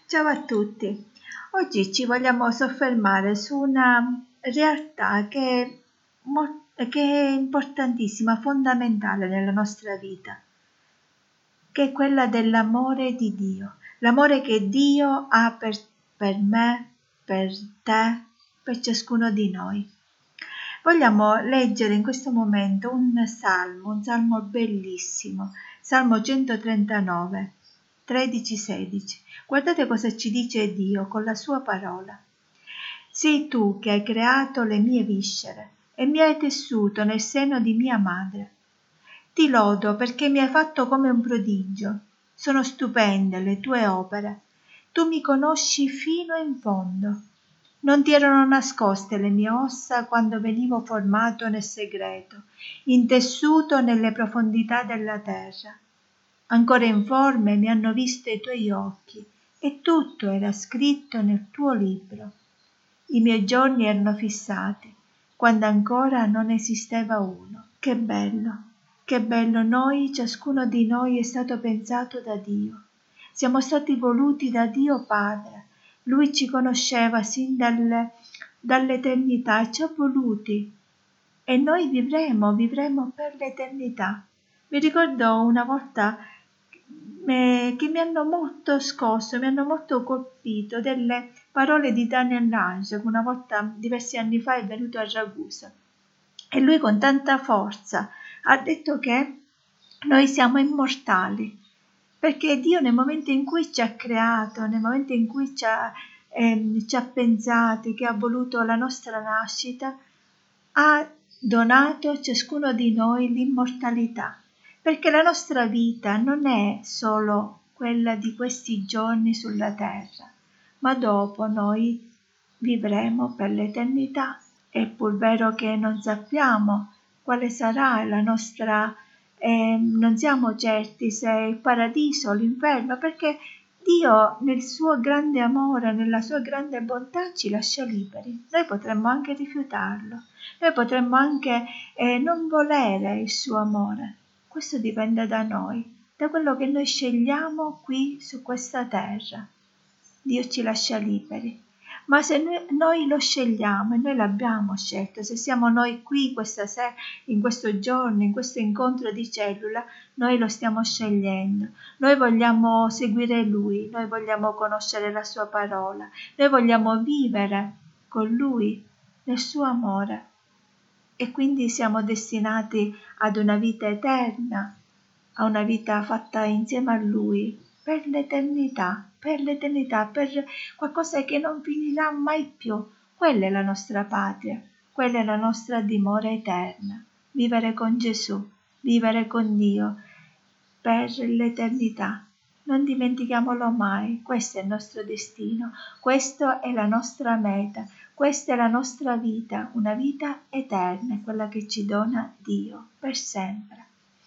Ciao a tutti. Oggi ci vogliamo soffermare su una realtà che è importantissima, fondamentale nella nostra vita, che è quella dell'amore di Dio. L'amore che Dio ha per me, per te, per ciascuno di noi. Vogliamo leggere in questo momento un salmo bellissimo, Salmo 139, 13-16. Guardate cosa ci dice Dio con la sua parola. Sei tu che hai creato le mie viscere e mi hai tessuto nel seno di mia madre. Ti lodo perché mi hai fatto come un prodigio. Sono stupende le tue opere. Tu mi conosci fino in fondo. Non ti erano nascoste le mie ossa quando venivo formato nel segreto, intessuto nelle profondità della terra. Ancora informe mi hanno visto i tuoi occhi e tutto era scritto nel tuo libro. I miei giorni erano fissati, quando ancora non esisteva uno. Che bello, noi, ciascuno di noi è stato pensato da Dio. Siamo stati voluti da Dio Padre. Lui ci conosceva sin dall'eternità e ci ha voluti. E noi vivremo per l'eternità. Mi ricordo una volta che mi hanno molto scosso, mi hanno molto colpito delle parole di Daniel Lange, che una volta, diversi anni fa, è venuto a Ragusa. E lui con tanta forza ha detto che noi siamo immortali, perché Dio nel momento in cui ci ha creato, nel momento in cui ci ha pensati, che ha voluto la nostra nascita, ha donato a ciascuno di noi l'immortalità, perché la nostra vita non è solo quella di questi giorni sulla terra, ma dopo noi vivremo per l'eternità. È pur vero che non sappiamo quale sarà la nostra, non siamo certi se il paradiso o l'inferno, perché Dio nel suo grande amore, nella sua grande bontà ci lascia liberi. Noi potremmo anche rifiutarlo, noi potremmo anche non volere il suo amore. Questo dipende da noi, da quello che noi scegliamo qui su questa terra. Dio ci lascia liberi. Ma se noi lo scegliamo, e noi l'abbiamo scelto, se siamo noi qui questa sera, in questo giorno, in questo incontro di cellula, noi lo stiamo scegliendo. Noi vogliamo seguire Lui, noi vogliamo conoscere la Sua parola, noi vogliamo vivere con Lui nel suo amore. E quindi siamo destinati ad una vita eterna, a una vita fatta insieme a Lui, per l'eternità, per qualcosa che non finirà mai più. Quella è la nostra patria, quella è la nostra dimora eterna. Vivere con Gesù, vivere con Dio per l'eternità. Non dimentichiamolo mai, questo è il nostro destino, questa è la nostra meta, questa è la nostra vita, una vita eterna, quella che ci dona Dio per sempre.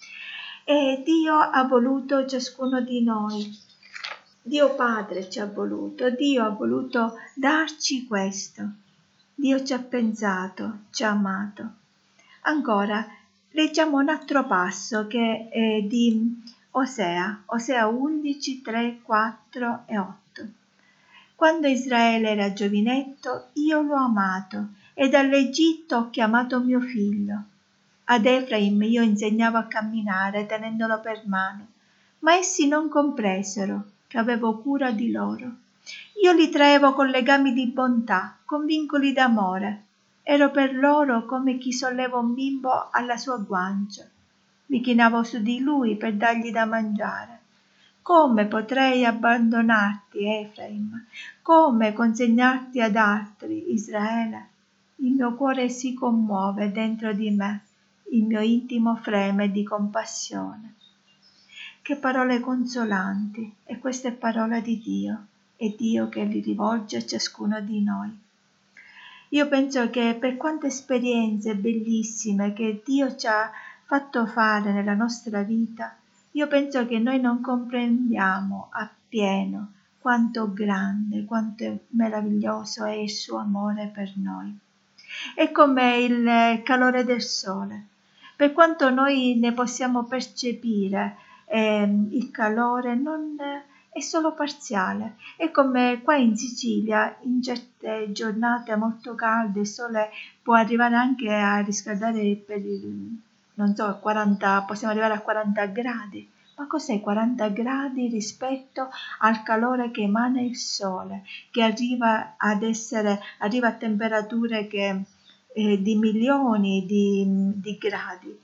E Dio ha voluto ciascuno di noi. Dio Padre ci ha voluto, Dio ha voluto darci questo. Dio ci ha pensato, ci ha amato. Ancora, leggiamo un altro passo che è di Osea 11, 3, 4 e 8. Quando Israele era giovinetto, io l'ho amato e dall'Egitto ho chiamato mio figlio. Ad Efraim io insegnavo a camminare tenendolo per mano, ma essi non compresero che avevo cura di loro. Io li traevo con legami di bontà, con vincoli d'amore. Ero per loro come chi solleva un bimbo alla sua guancia. Mi chinavo su di lui per dargli da mangiare. Come potrei abbandonarti, Efraim? Come consegnarti ad altri, Israele? Il mio cuore si commuove dentro di me. Il mio intimo freme di compassione. Che parole consolanti, e questa è parola di Dio, è Dio che li rivolge a ciascuno di noi. Io penso che per quante esperienze bellissime che Dio ci ha fatto fare nella nostra vita, io penso che noi non comprendiamo appieno quanto grande, quanto meraviglioso è il suo amore per noi. È come il calore del sole. Per quanto noi ne possiamo percepire il calore, non è solo parziale. È come qua in Sicilia, in certe giornate molto calde, il sole può arrivare anche a riscaldare per il, non so, 40, possiamo arrivare a 40 gradi. Ma cos'è 40 gradi rispetto al calore che emana il sole, che arriva arriva a temperature di milioni di gradi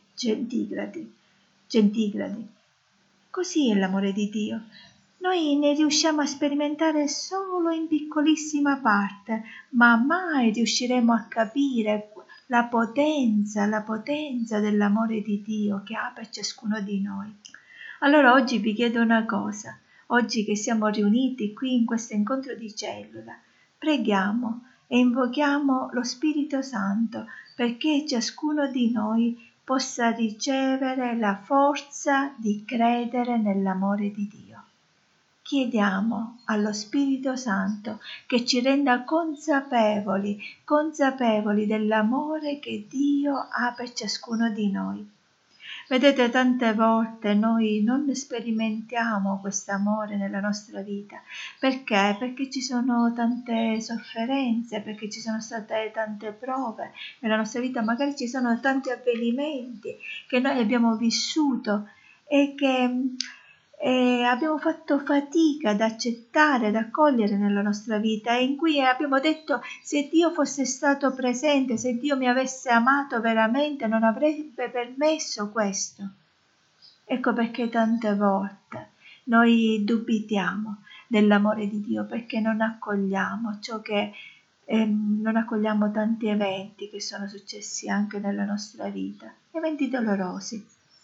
centigradi. Così è l'amore di Dio. Noi ne riusciamo a sperimentare solo in piccolissima parte, ma mai riusciremo a capire la potenza dell'amore di Dio che ha per ciascuno di noi. Allora oggi vi chiedo una cosa, oggi che siamo riuniti qui in questo incontro di cellula, preghiamo e invochiamo lo Spirito Santo perché ciascuno di noi possa ricevere la forza di credere nell'amore di Dio. Chiediamo allo Spirito Santo che ci renda consapevoli dell'amore che Dio ha per ciascuno di noi. Vedete, tante volte noi non sperimentiamo questo amore nella nostra vita. Perché? Perché ci sono tante sofferenze, perché ci sono state tante prove nella nostra vita, magari ci sono tanti avvenimenti che noi abbiamo vissuto e che abbiamo fatto fatica ad accettare, ad accogliere nella nostra vita, e in cui abbiamo detto: se Dio fosse stato presente, se Dio mi avesse amato veramente, non avrebbe permesso questo. Ecco perché tante volte noi dubitiamo dell'amore di Dio, perché non accogliamo non accogliamo tanti eventi che sono successi anche nella nostra vita, eventi dolorosi.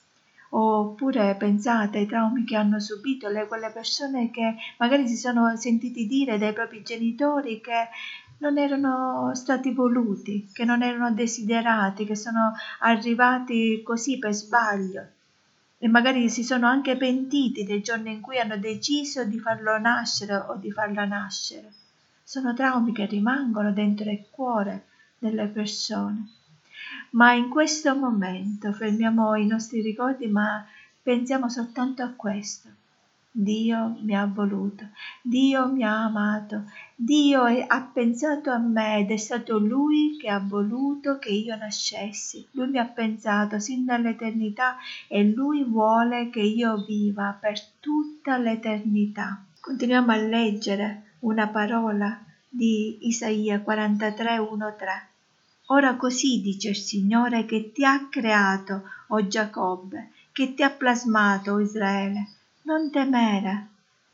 Oppure pensate ai traumi che hanno subito quelle persone che magari si sono sentiti dire dai propri genitori che non erano stati voluti, che non erano desiderati, che sono arrivati così per sbaglio, e magari si sono anche pentiti del giorno in cui hanno deciso di farlo nascere o di farla nascere. Sono traumi che rimangono dentro il cuore delle persone. Ma in questo momento fermiamo i nostri ricordi, ma pensiamo soltanto a questo. Dio mi ha voluto, Dio mi ha amato, ha pensato a me ed è stato Lui che ha voluto che io nascessi. Lui mi ha pensato sin dall'eternità e Lui vuole che io viva per tutta l'eternità. Continuiamo a leggere una parola di Isaia 43, 1-3. Ora così dice il Signore che ti ha creato, o Giacobbe, che ti ha plasmato, o Israele. Non temere,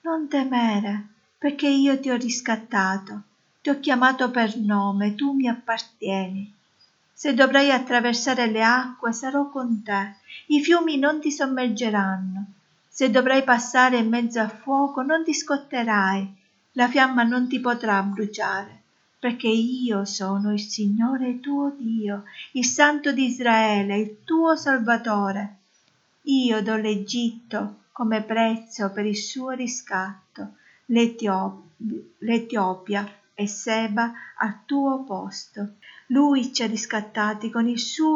perché io ti ho riscattato, ti ho chiamato per nome, tu mi appartieni. Se dovrai attraversare le acque, sarò con te, i fiumi non ti sommergeranno. Se dovrai passare in mezzo al fuoco, non ti scotterai, la fiamma non ti potrà bruciare. Perché io sono il Signore tuo Dio, il Santo di Israele, il tuo Salvatore. Io do l'Egitto come prezzo per il suo riscatto, l'Etiopia e Seba al tuo posto. Lui ci ha riscattati con il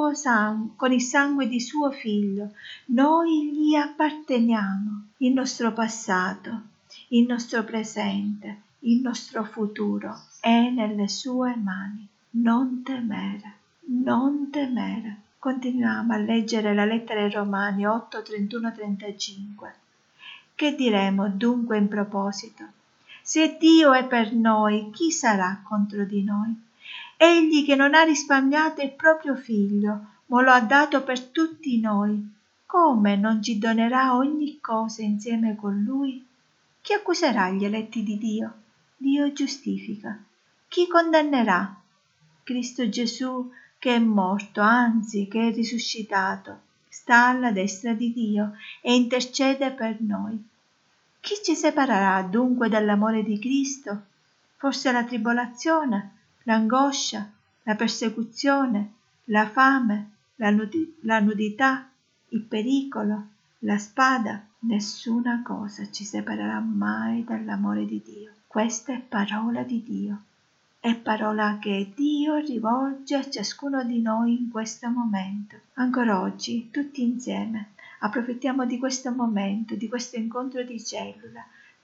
sangue di suo figlio. Noi gli apparteniamo. Il nostro passato, il nostro presente, il nostro futuro è nelle sue mani. Non temere. Continuiamo a leggere la lettera ai Romani 8, 31-35. Che diremo dunque in proposito? Se Dio è per noi, chi sarà contro di noi? Egli che non ha risparmiato il proprio figlio, ma lo ha dato per tutti noi, come non ci donerà ogni cosa insieme con lui? Chi accuserà gli eletti di Dio? Dio giustifica. Chi condannerà? Cristo Gesù, che è morto, anzi che è risuscitato, sta alla destra di Dio e intercede per noi. Chi ci separerà dunque dall'amore di Cristo? Forse la tribolazione, l'angoscia, la persecuzione, la fame, la nudità, il pericolo, la spada? Nessuna cosa ci separerà mai dall'amore di Dio. Questa è parola di Dio. È parola che Dio rivolge a ciascuno di noi in questo momento. Ancora oggi, tutti insieme, approfittiamo di questo momento, di questo incontro di cellula,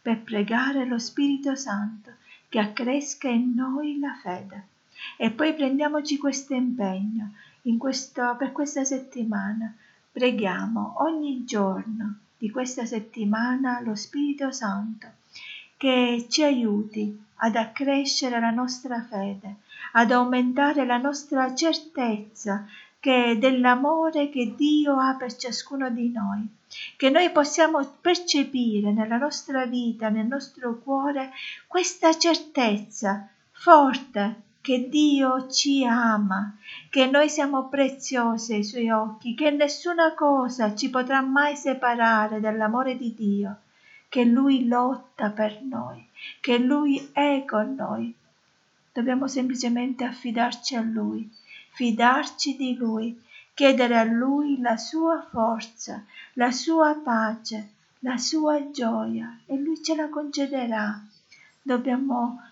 per pregare lo Spirito Santo che accresca in noi la fede. E poi prendiamoci questo impegno per questa settimana. Preghiamo ogni giorno di questa settimana lo Spirito Santo che ci aiuti ad accrescere la nostra fede, ad aumentare la nostra certezza dell'amore che Dio ha per ciascuno di noi, che noi possiamo percepire nella nostra vita, nel nostro cuore, questa certezza forte che Dio ci ama, che noi siamo preziose ai Suoi occhi, che nessuna cosa ci potrà mai separare dall'amore di Dio, che Lui lotta per noi, che Lui è con noi. Dobbiamo semplicemente affidarci a Lui, fidarci di Lui, chiedere a Lui la sua forza, la sua pace, la sua gioia e Lui ce la concederà. Dobbiamo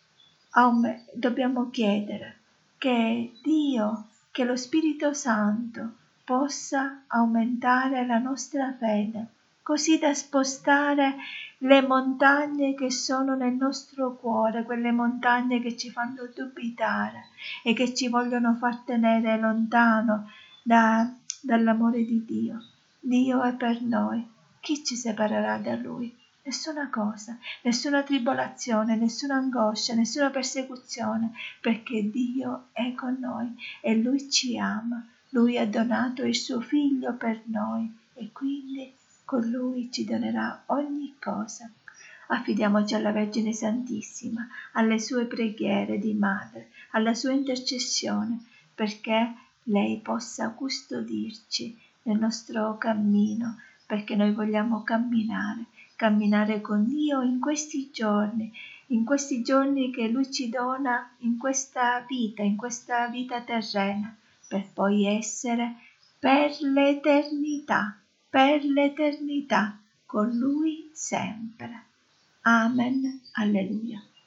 chiedere che Dio, che lo Spirito Santo possa aumentare la nostra fede, così da spostare le montagne che sono nel nostro cuore, quelle montagne che ci fanno dubitare e che ci vogliono far tenere lontano dall'amore di Dio. Dio è per noi. Chi ci separerà da Lui? Nessuna cosa, nessuna tribolazione, nessuna angoscia, nessuna persecuzione, perché Dio è con noi e Lui ci ama. Lui ha donato il suo Figlio per noi e quindi con Lui ci donerà ogni cosa. Affidiamoci alla Vergine Santissima, alle sue preghiere di madre, alla sua intercessione, perché lei possa custodirci nel nostro cammino, perché noi vogliamo camminare con Dio in questi giorni che Lui ci dona in questa vita terrena, per poi essere per l'eternità con Lui sempre. Amen. Alleluia.